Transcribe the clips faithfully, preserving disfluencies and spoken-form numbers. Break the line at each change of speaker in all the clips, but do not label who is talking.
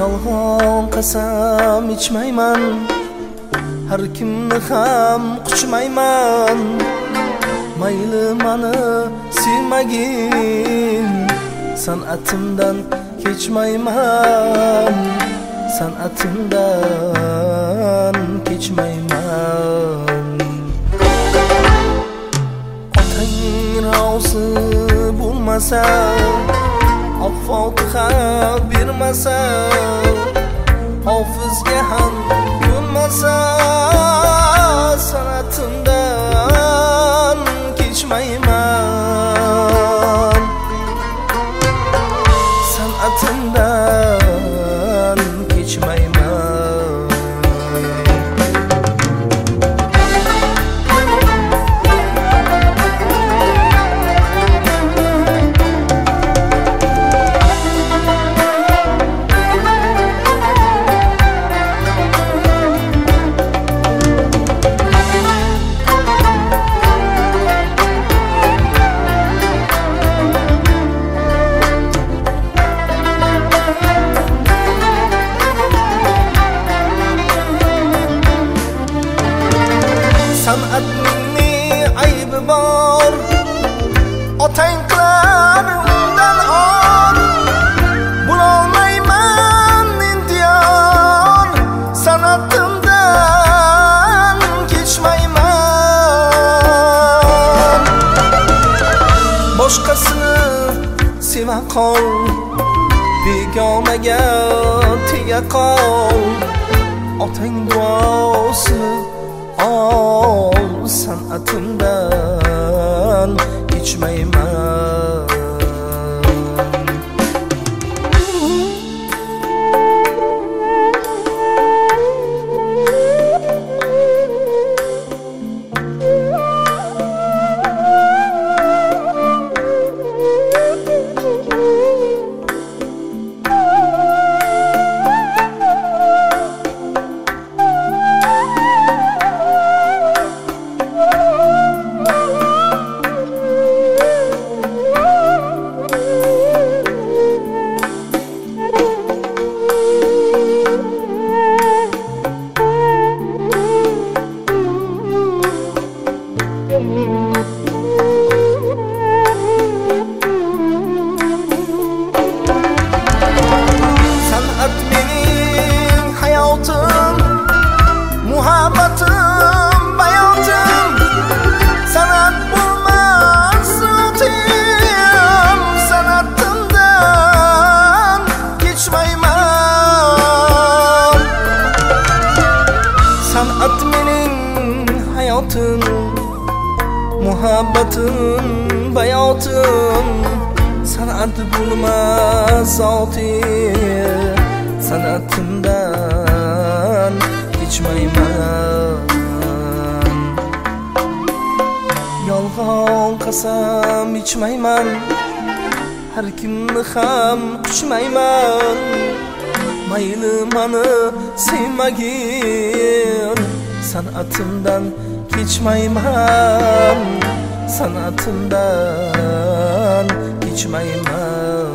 Yolg'on qasam ichmayman, har kimni ham quchmayman. Mayli mani sevmagin, san'atimdan kechmayman, san'atimdan kechmayman. Otang rozi bo'lmasa, oq fotiha bermasa, hofizga ham ko'nmasa, san'atimdan kechmayman, san'atimdan kechmayman. San'atning aybi bor, otang qilar undan or. Bo'lolmayman intihor, san'atimdan kechmayman. Boshqasini seva qol, begonaga tega qol. Otang duosi ol, san'atimdan kechmayman. San'at mening hayotim, muhabbatim, bayotim. San'at bo'lmas so'tim, san'atimdan kechmayman. San'at mening hayotim, muhabbatim, bayotim. San'at bo'lmas zotim, san'atimdan kechmayman. Yolg'on qasam ichmayman, har kimni ham quchmayman. Mayli mani sevmagin, san'atimdan kechmayman, san'atimdan kechmayman,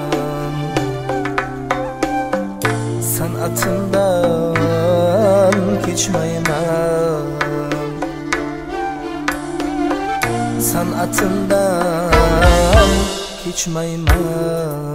san'atimdan kechmayman, san'atimdan kechmayman.